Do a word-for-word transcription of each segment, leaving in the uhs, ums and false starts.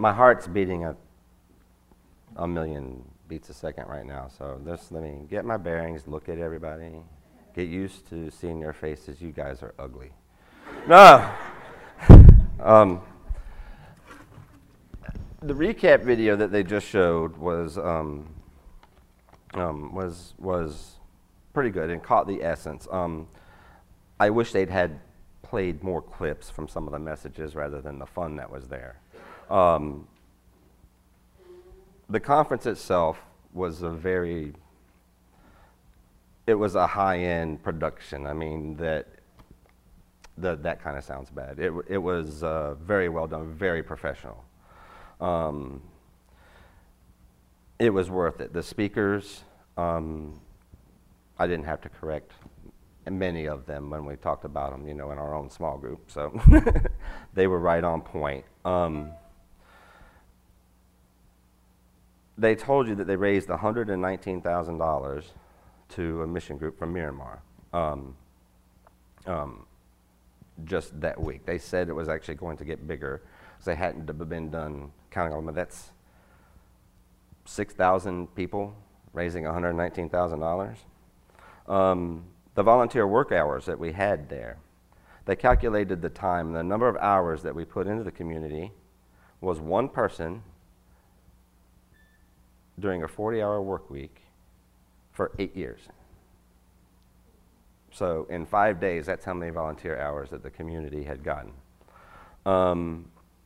my heart's beating a, a million beats a second right now, so just let me get my bearings, look at everybody, get used to seeing your faces. You guys are ugly. No! um, the recap video that they just showed was, um, um, was, was pretty good and caught the essence. Um, I wish they'd had played more clips from some of the messages rather than the fun that was there. Um, the conference itself was a very, it was a high-end production. I mean, that the, that kind of sounds bad. It, it was uh, very well done, very professional. Um, it was worth it. The speakers, um, I didn't have to correct many of them when we talked about them, you know, in our own small group. So they were right on point. Um, they told you that they raised one hundred nineteen thousand dollars to a mission group from Myanmar um, um, just that week. They said it was actually going to get bigger because they hadn't been done counting all of them. That's six thousand people raising one hundred nineteen thousand dollars. Um, the volunteer work hours that we had there, they calculated the time, the number of hours that we put into the community was one person during a forty-hour work week for eight years. So in five days, that's how many volunteer hours that the community had gotten. Um,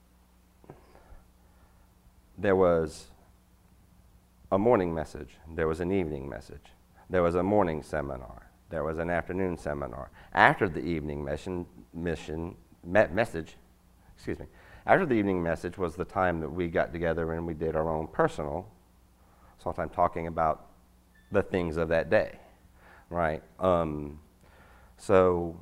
there was a morning message. There was an evening message. There was a morning seminar. There was an afternoon seminar. After the evening mission, mission me message, excuse me, after the evening message was the time that we got together and we did our own personal, sometime talking about the things of that day, right? Um, so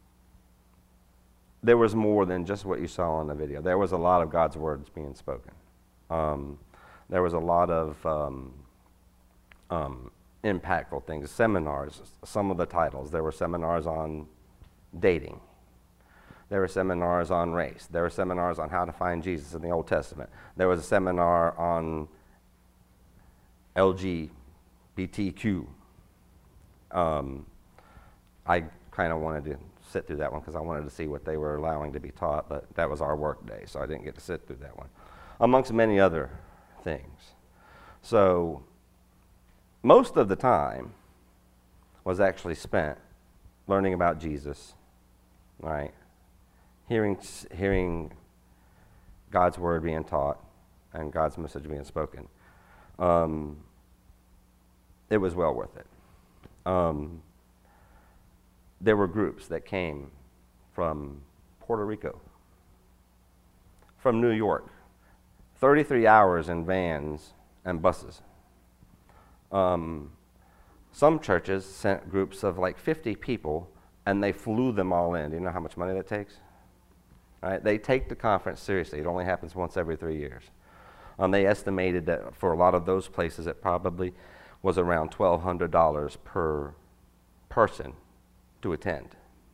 there was more than just what you saw in the video. There was a lot of God's words being spoken. Um, there was a lot of um, um, impactful things, seminars, some of the titles. There were seminars on dating. There were seminars on race. There were seminars on how to find Jesus in the Old Testament. There was a seminar on L G B T Q. Um, I kind of wanted to sit through that one because I wanted to see what they were allowing to be taught, but that was our work day, so I didn't get to sit through that one, amongst many other things. So most of the time was actually spent learning about Jesus, right? Hearing, hearing God's word being taught and God's message being spoken. Um, it was well worth it. Um, there were groups that came from Puerto Rico, from New York, thirty-three hours in vans and buses. Um, some churches sent groups of like fifty people and they flew them all in. Do you know how much money that takes? All right, they take the conference seriously. It only happens once every three years. Um, they estimated that for a lot of those places it probably was around twelve hundred dollars per person to attend.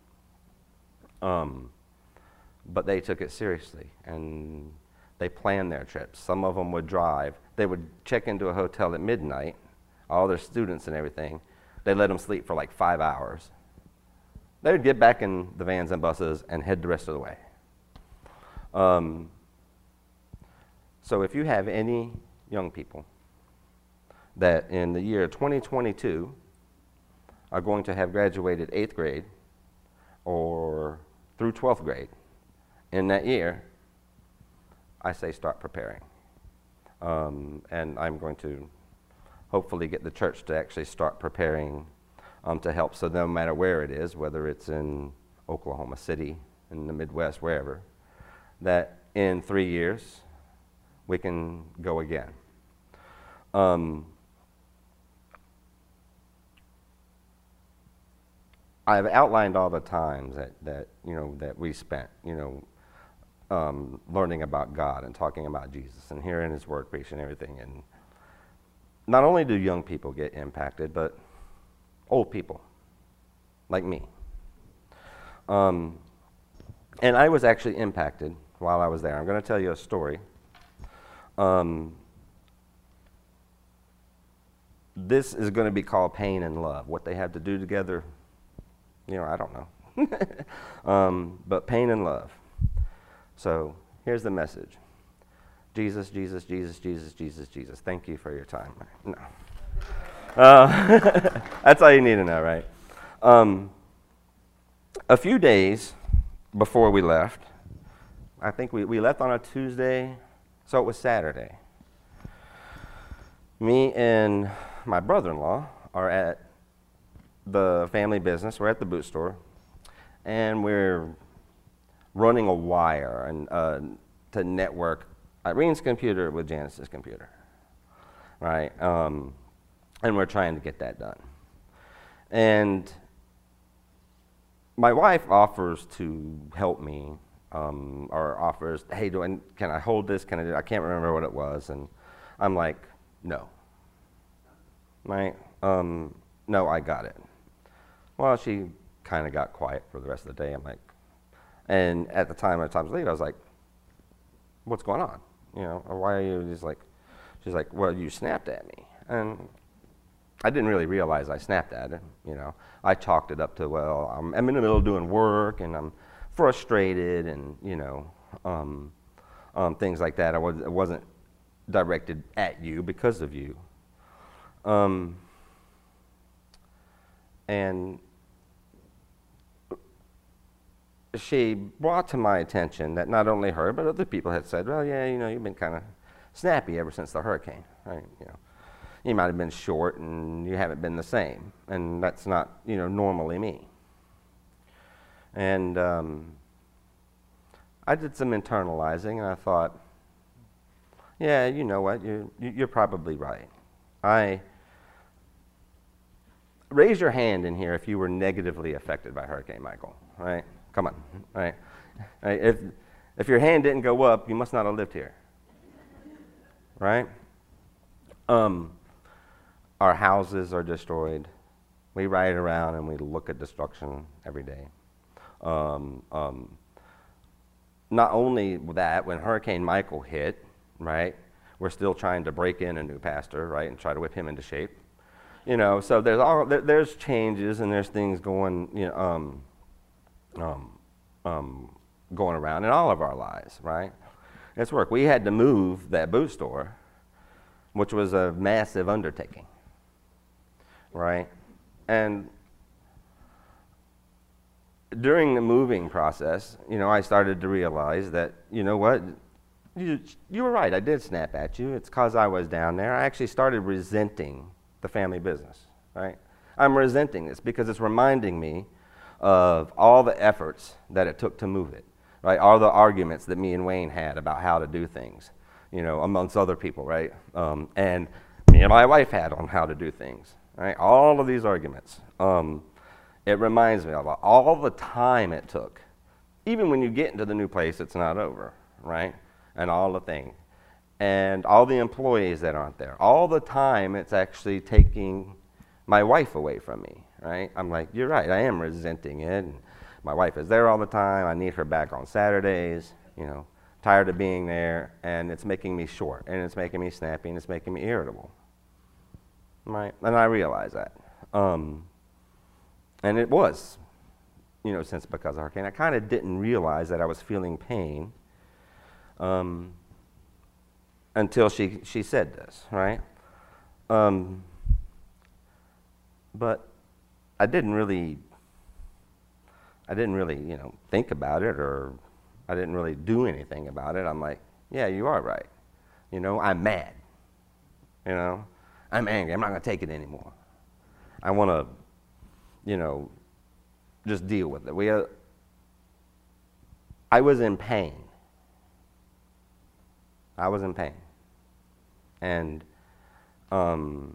Um, but they took it seriously and they planned their trips. Some of them would drive. They would check into a hotel at midnight, all their students and everything. They let them sleep for like five hours. They would get back in the vans and buses and head the rest of the way. Um, so if you have any young people that in the year twenty twenty-two are going to have graduated eighth grade or through twelfth grade in that year, I say start preparing. Um, and I'm going to hopefully get the church to actually start preparing um, to help, so no matter where it is, whether it's in Oklahoma City, in the Midwest, wherever, that in three years we can go again. Um, I've outlined all the times that, that you know that we spent, you know, um, learning about God and talking about Jesus and hearing His word preached and everything. And not only do young people get impacted, but old people, like me. Um, and I was actually impacted while I was there. I'm going to tell you a story Um, this is going to be called pain and love. What they have to do together, you know, I don't know. um, but pain and love. So here's the message. Jesus, Jesus, Jesus, Jesus, Jesus, Jesus. Thank you for your time. No. Uh, that's all you need to know, right? Um, a few days before we left, I think we, we left on a Tuesday, so it was Saturday. Me and my brother-in-law are at the family business. We're at the boot store, and we're running a wire and uh, to network Irene's computer with Janice's computer, right? Um, and we're trying to get that done. And my wife offers to help me, um, or offers, hey, do I, can I hold this? Can I do? I can't remember what it was, and I'm like, no, right? Um, no, I got it. Well, she kind of got quiet for the rest of the day. I'm like, and at the time, at times later, I was like, what's going on? You know, or why are you just like, she's like, well, you snapped at me. And I didn't really realize I snapped at her, you know. I chalked it up to, well, I'm, I'm in the middle of doing work, and I'm frustrated, and, you know, um, um, things like that. I was, it wasn't directed at you because of you. Um, and she brought to my attention that not only her, but other people had said, well, yeah, you know, you've been kind of snappy ever since the hurricane, right? You know, you might have been short and you haven't been the same. And that's not, you know, normally me. And um, I did some internalizing, and I thought, yeah, you know what, you're, you're probably right. I raise your hand in here if you were negatively affected by Hurricane Michael, right? Come on, right? right? If, if your hand didn't go up, you must not have lived here, right? Um, our houses are destroyed. We ride around and we look at destruction every day. Um, um, not only that, when Hurricane Michael hit, right, we're still trying to break in a new pastor, right, and try to whip him into shape. You know, so there's all there, there's changes and there's things going, you know, um, um, um, going around in all of our lives, right? It's work. We had to move that boot store, which was a massive undertaking, right? And during the moving process, you know, I started to realize that, you know what, you, you were right. I did snap at you. It's because I was down there. I actually started resenting the family business, right? I'm resenting this because it's reminding me of all the efforts that it took to move it, right? All the arguments that me and Wayne had about how to do things, you know, amongst other people, right? Um, and me and my wife had on how to do things, right? All of these arguments. Um, it reminds me of all the time it took. Even when you get into the new place, it's not over, right? And all the things. And all the employees that aren't there. All the time it's actually taking my wife away from me, right? I'm like, you're right, I am resenting it. And my wife is there all the time. I need her back on Saturdays, you know, tired of being there. And it's making me short, and it's making me snappy, and it's making me irritable, right? And I realize that. Um, and it was, you know, since because of hurricane. I kind of didn't realize that I was feeling pain. Um, until she, she said this, right? Um, but I didn't really, I didn't really, you know, think about it, or I didn't really do anything about it. I'm like, yeah, you are right. You know, I'm mad. You know, I'm angry. I'm not going to take it anymore. I want to, you know, just deal with it. We, uh, I was in pain. I was in pain. And um,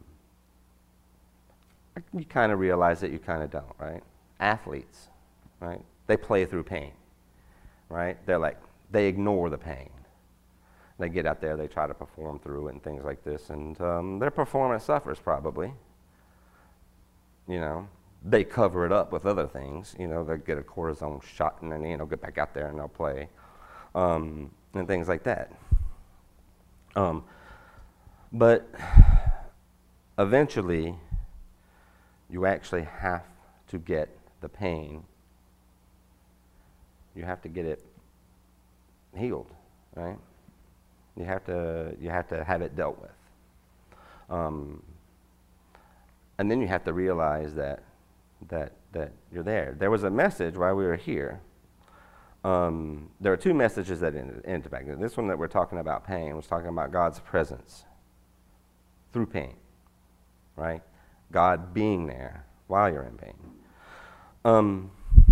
you kind of realize that you kind of don't, right? Athletes, right? They play through pain, right? They're like, they ignore the pain. They get out there, they try to perform through it and things like this, and um, their performance suffers probably. You know, they cover it up with other things. You know, they get a cortisone shot and then, you know, get back out there and they'll play, um, and things like that. Um, but eventually, you actually have to get the pain. You have to get it healed, right? You have to you have to have it dealt with. Um, and then you have to realize that that that you're there. There was a message while we were here. Um, there were two messages that ended, ended back then. This one that we're talking about pain was talking about God's presence through pain, right? God being there while you're in pain. Um,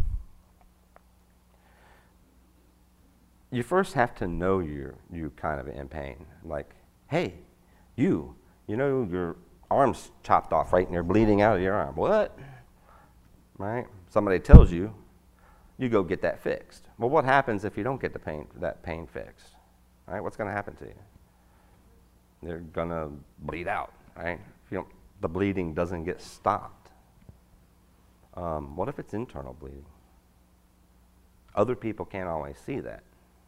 you first have to know you're you kind of in pain. Like, hey, you, you know your arm's chopped off, right, and you're bleeding out of your arm. What? Right? Somebody tells you, you go get that fixed. Well, what happens if you don't get the pain that pain fixed? Right? What's going to happen to you? You're going to bleed out, right? If you don't, the bleeding doesn't get stopped. Um, what if it's internal bleeding? Other people can't always see that.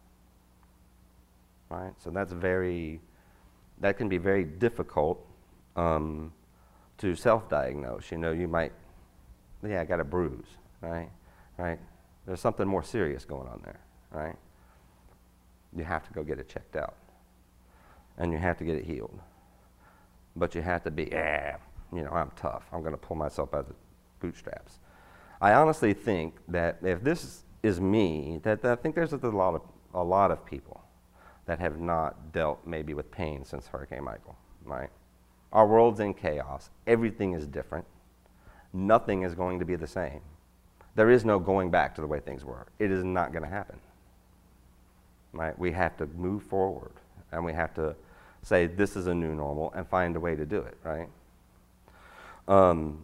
Right? So that's very, that can be very difficult um, to self-diagnose. You know, you might, yeah, I got a bruise, right? Right? There's something more serious going on there, right? You have to go get it checked out. And you have to get it healed. But you have to be, yeah, you know, I'm tough. I'm going to pull myself out of the bootstraps. I honestly think that if this is me, that, that I think there's a lot of a lot of people that have not dealt maybe with pain since Hurricane Michael, right? Our world's in chaos. Everything is different. Nothing is going to be the same. There is no going back to the way things were. It is not going to happen, right? We have to move forward, and we have to say this is a new normal and find a way to do it, right? Um,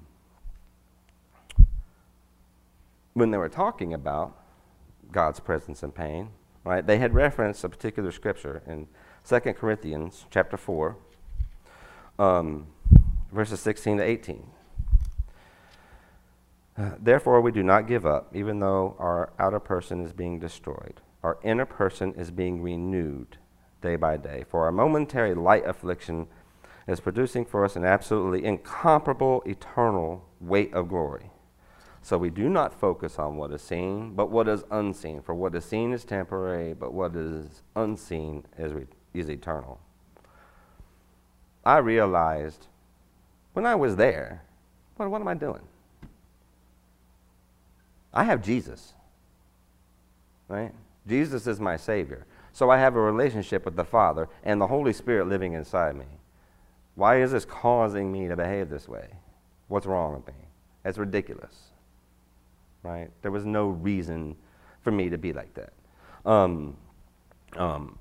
when they were talking about God's presence in pain, right, they had referenced a particular scripture in Second Corinthians chapter four, um, verses sixteen to eighteen. Uh, Therefore, we do not give up, even though our outer person is being destroyed. Our inner person is being renewed day by day. For our momentary light affliction is producing for us an absolutely incomparable, eternal weight of glory. So we do not focus on what is seen, but what is unseen. For what is seen is temporary, but what is unseen is, re- is eternal. I realized when I was there, what, what am I doing? I have Jesus, right? Jesus is my Savior. So I have a relationship with the Father and the Holy Spirit living inside me. Why is this causing me to behave this way? What's wrong with me? It's ridiculous, right? There was no reason for me to be like that. Um, um,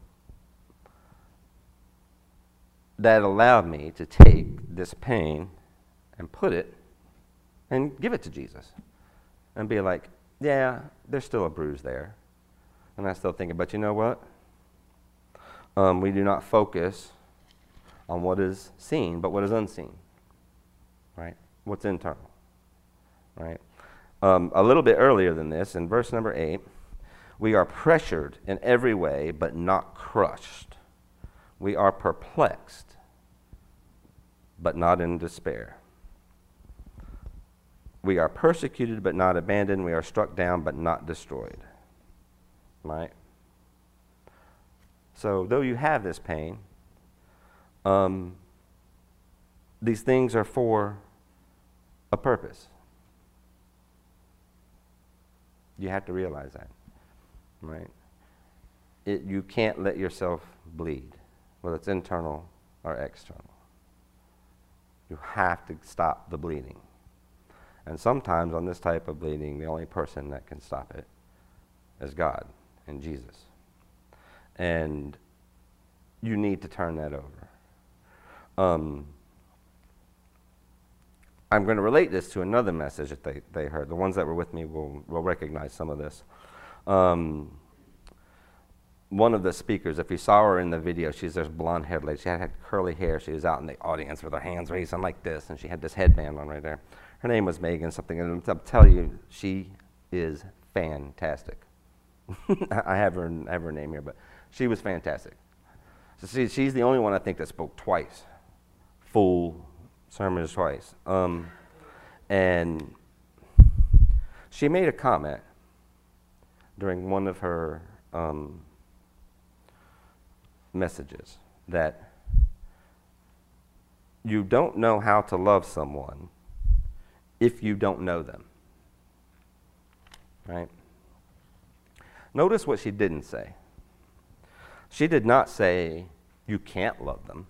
that allowed me to take this pain and put it and give it to Jesus. And be like, yeah, there's still a bruise there. And I still think, but you know what? Um, we do not focus on what is seen, but what is unseen. Right? What's internal. Right? Um, a little bit earlier than this, in verse number eight, we are pressured in every way, but not crushed. We are perplexed, but not in despair. We are persecuted but not abandoned. We are struck down but not destroyed. Right? So though you have this pain, um, these things are for a purpose. You have to realize that. Right? It, you can't let yourself bleed, whether it's internal or external. You have to stop the bleeding. And sometimes on this type of bleeding, the only person that can stop it is God and Jesus. And you need to turn that over. Um, I'm going to relate this to another message that they, they heard. The ones that were with me will, will recognize some of this. Um, one of the speakers, if you saw her in the video, she's this blonde-haired lady. She had, had curly hair. She was out in the audience with her hands raised like this, and she had this headband on right there. Her name was Megan something, and I'll tell you, she is fantastic. I have her, I have her name here, but she was fantastic. See, she's the only one I think that spoke twice, full sermons twice. Um, and she made a comment during one of her um, messages that you don't know how to love someone if you don't know them. Right? Notice what she didn't say. She did not say, you can't love them.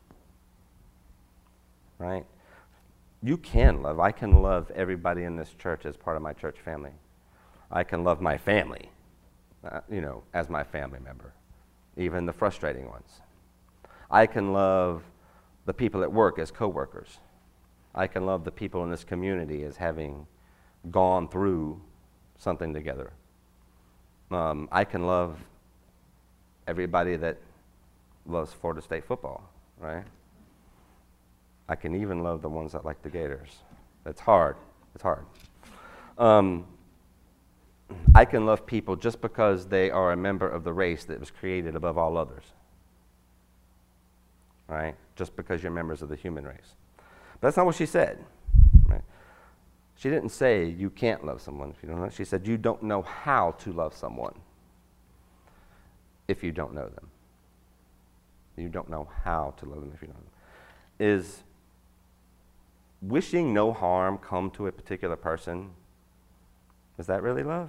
Right? You can love. I can love everybody in this church as part of my church family. I can love my family, uh, you know, as my family member, even the frustrating ones. I can love the people at work as coworkers. I can love the people in this community as having gone through something together. Um, I can love everybody that loves Florida State football, right? I can even love the ones that like the Gators. It's hard. It's hard. Um, I can love people just because they are a member of the race that was created above all others, right? Just because you're members of the human race. But that's not what she said, right? She didn't say you can't love someone if you don't know. She said you don't know how to love someone if you don't know them. You don't know how to love them if you don't know them. Is wishing no harm come to a particular person, is that really love?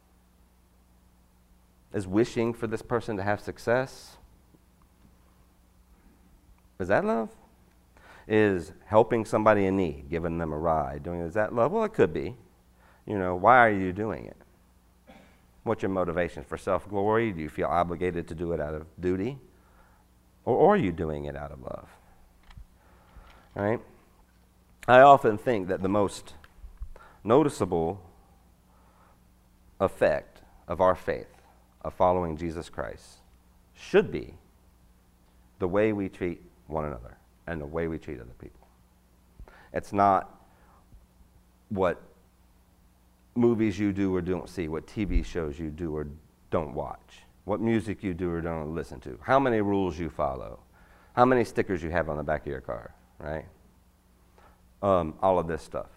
Is wishing for this person to have success, is that love? Is helping somebody in need, giving them a ride, doing is that love? Well, it could be. You know, why are you doing it? What's your motivation? For self-glory? Do you feel obligated to do it out of duty? Or, or are you doing it out of love? Right? I often think that the most noticeable effect of our faith, of following Jesus Christ, should be the way we treat one another and the way we treat other people. It's not what movies you do or don't see, what T V shows you do or don't watch, what music you do or don't listen to, how many rules you follow, how many stickers you have on the back of your car, right? Um, all of this stuff.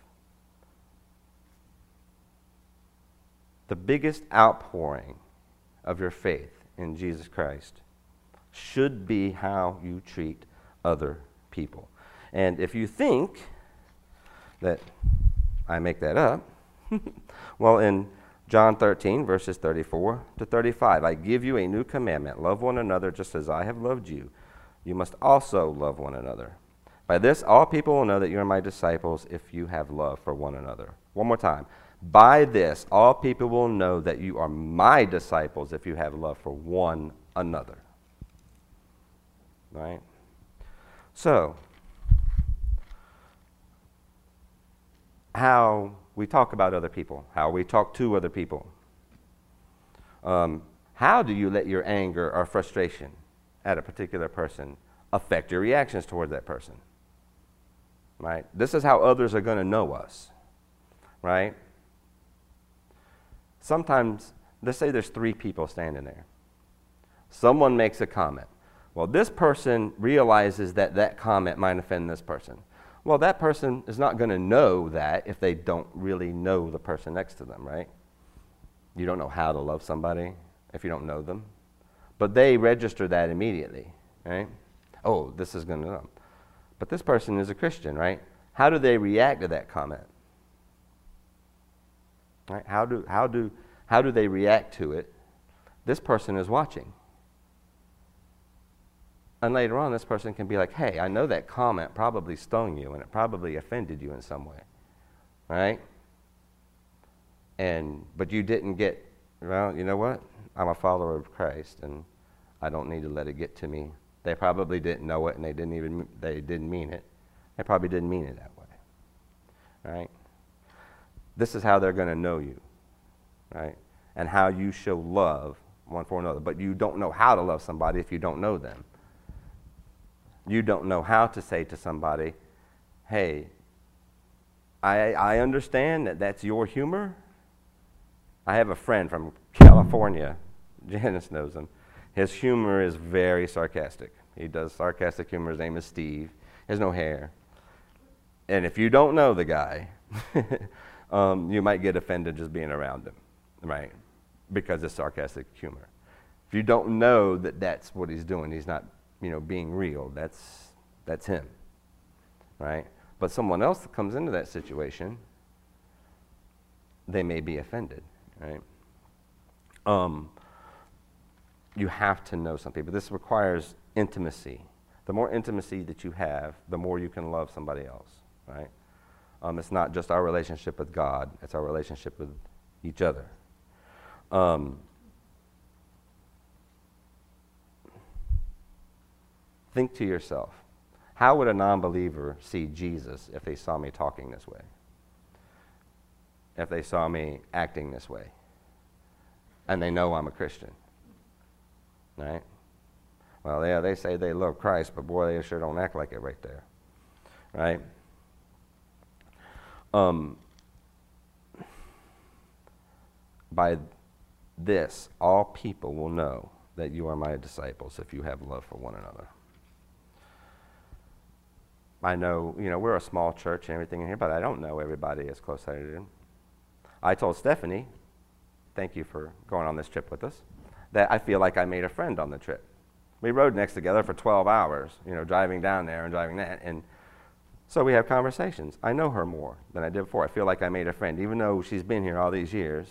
The biggest outpouring of your faith in Jesus Christ should be how you treat other people. And if you think that I make that up, well, in John thirteen, verses thirty-four to thirty-five, I give you a new commandment, love one another just as I have loved you. You must also love one another. By this, all people will know that you are my disciples if you have love for one another. One more time. By this, all people will know that you are my disciples if you have love for one another. Right? So, how we talk about other people, how we talk to other people. Um, how do you let your anger or frustration at a particular person affect your reactions toward that person? Right? This is how others are going to know us. Right? Sometimes, let's say there's three people standing there. Someone makes a comment. Well, this person realizes that that comment might offend this person. Well, that person is not going to know that if they don't really know the person next to them, right? You don't know how to love somebody if you don't know them. But they register that immediately, right? Oh, this is going to know. But this person is a Christian, right? How do they react to that comment? Right? How do, how do, how do they react to it? This person is watching. And later on, this person can be like, hey, I know that comment probably stung you and it probably offended you in some way, right? And, but you didn't get, well, you know what? I'm a follower of Christ and I don't need to let it get to me. They probably didn't know it and they didn't even, they didn't mean it. They probably didn't mean it that way, right? This is how they're going to know you, right? And how you show love one for another. But you don't know how to love somebody if you don't know them. You don't know how to say to somebody, hey, I, I understand that that's your humor. I have a friend from California, Janice knows him. His humor is very sarcastic. He does sarcastic humor. His name is Steve. He has no hair. And if you don't know the guy, um, you might get offended just being around him, right? Because it's sarcastic humor. If you don't know that that's what he's doing, he's not, you know, being real. That's that's him, right? But someone else that comes into that situation, they may be offended, right? Um, you have to know something, but this requires intimacy. The more intimacy that you have, the more you can love somebody else, right? Um, it's not just our relationship with God, it's our relationship with each other. Um, think to yourself, how would a non-believer see Jesus if they saw me talking this way? If they saw me acting this way? And they know I'm a Christian, right? Well, yeah, they say they love Christ, but boy, they sure don't act like it right there, right? Um, by this, all people will know that you are my disciples if you have love for one another. I know, you know, we're a small church and everything in here, but I don't know everybody as close as I do. I told Stephanie, thank you for going on this trip with us, that I feel like I made a friend on the trip. We rode next together for twelve hours, you know, driving down there and driving that, and so we have conversations. I know her more than I did before. I feel like I made a friend, even though she's been here all these years.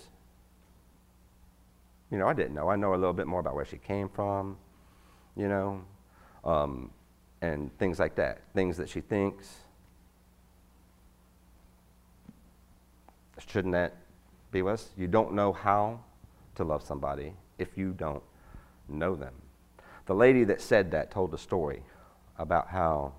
You know, I didn't know. I know a little bit more about where she came from, you know, um, and things like that, things that she thinks. Shouldn't that be with us? You don't know how to love somebody if you don't know them. The lady that said that told a story about how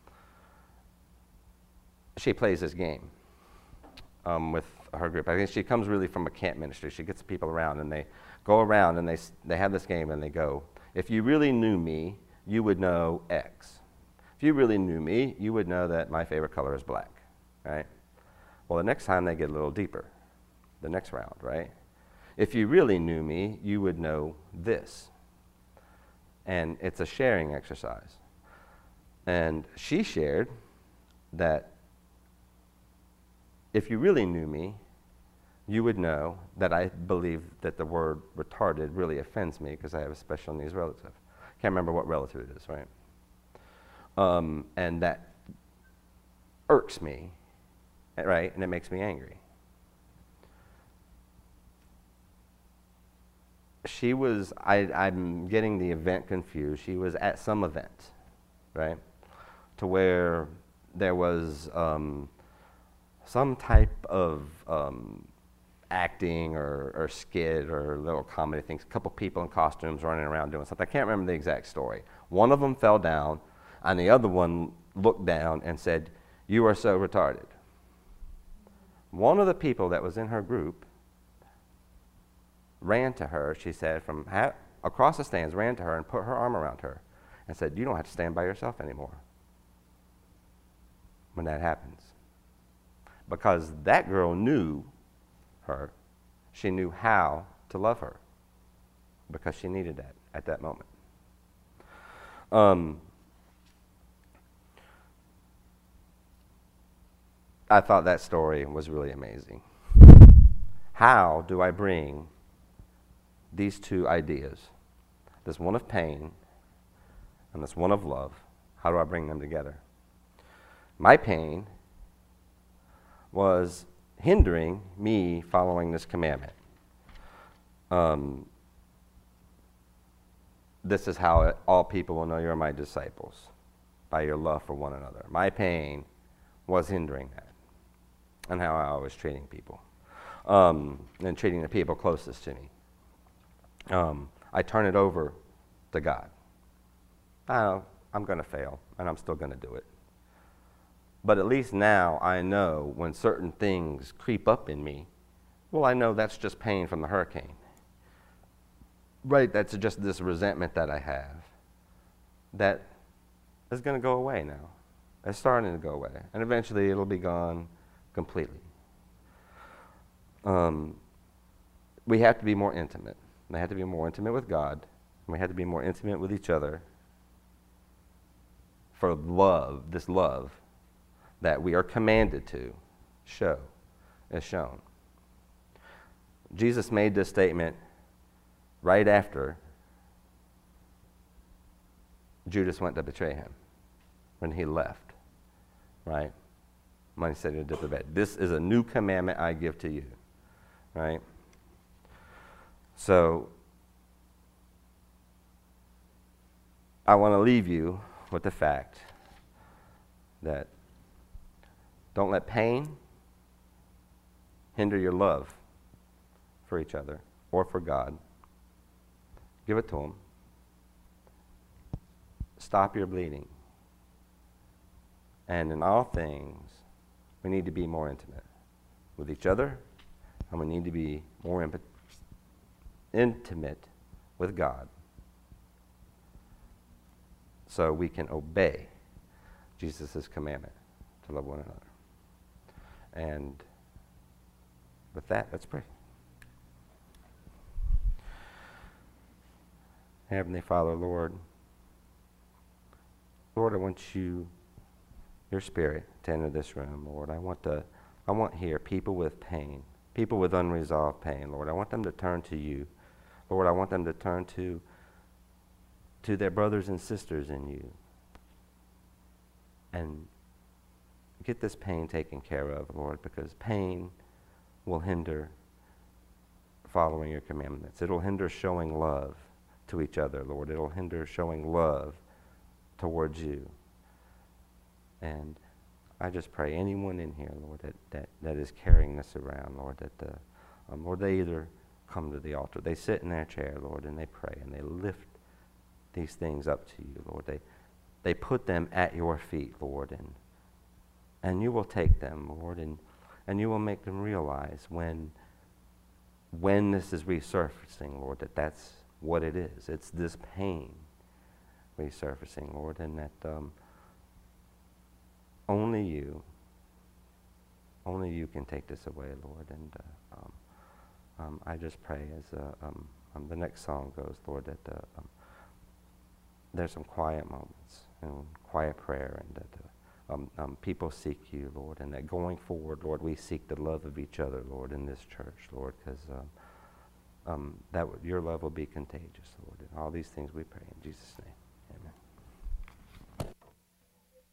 she plays this game um, with her group. I think she comes really from a camp ministry. She gets people around, and they go around, and they they have this game, and they go, if you really knew me, you would know X. If you really knew me, you would know that my favorite color is black, right? Well, the next time they get a little deeper, the next round, right? If you really knew me, you would know this. And it's a sharing exercise. And she shared that if you really knew me, you would know that I believe that the word retarded really offends me because I have a special needs relative. Can't remember what relative it is, right? Um, and that irks me, right? And it makes me angry. She was, I, I'm getting the event confused. She was at some event, right? To where there was um, some type of um, acting or, or skit or little comedy things, a couple people in costumes running around doing something. I can't remember the exact story. One of them fell down, and the other one looked down and said, "You are so retarded." One of the people that was in her group ran to her, she said, from ha- across the stands, ran to her and put her arm around her and said, "You don't have to stand by yourself anymore when that happens." Because that girl knew her. She knew how to love her because she needed that at that moment. Um, I thought that story was really amazing. How do I bring these two ideas, this one of pain and this one of love, how do I bring them together? My pain was hindering me following this commandment. Um, this is how it, all people will know you're my disciples, by your love for one another. My pain was hindering that, and how I was treating people, um, and treating the people closest to me. Um, I turn it over to God. I know I'm going to fail, and I'm still going to do it. But at least now I know when certain things creep up in me, well, I know that's just pain from the hurricane. Right, that's just this resentment that I have that is going to go away now. It's starting to go away, and eventually it'll be gone completely. Um, we have to be more intimate. We have to be more intimate with God, and we have to be more intimate with each other for love, this love that we are commanded to show, is shown. Jesus made this statement right after Judas went to betray him, when he left, right? When he said to dip the bed, this is a new commandment I give to you, right? So, I want to leave you with the fact that don't let pain hinder your love for each other or for God. Give it to Him. Stop your bleeding. And in all things, we need to be more intimate with each other, and we need to be more imp- intimate with God so we can obey Jesus' commandment to love one another. And with that, let's pray. Heavenly Father, Lord, Lord, I want you, your Spirit, to enter this room, Lord. I want to, I want here people with pain, people with unresolved pain, Lord. I want them to turn to you. Lord, I want them to turn to, to their brothers and sisters in you and get this pain taken care of, Lord, because pain will hinder following your commandments. It'll hinder showing love to each other, Lord. It'll hinder showing love towards you. And I just pray anyone in here, Lord, that, that, that is carrying this around, Lord, that the, um, Lord, they either come to the altar, they sit in their chair, Lord, and they pray, and they lift these things up to you, Lord. They, they put them at your feet, Lord, and and you will take them, Lord, and, and you will make them realize when, when this is resurfacing, Lord, that that's what it is. It's this pain resurfacing, Lord, and that um, only you, only you can take this away, Lord. And uh, um, um, I just pray as uh, um, um, the next song goes, Lord, that uh, um, there's some quiet moments and quiet prayer, and that uh, um, um, people seek you, Lord, and that going forward, Lord, we seek the love of each other, Lord, in this church, Lord, because um, um, that w- your love will be contagious, Lord. And all these things we pray in Jesus' name.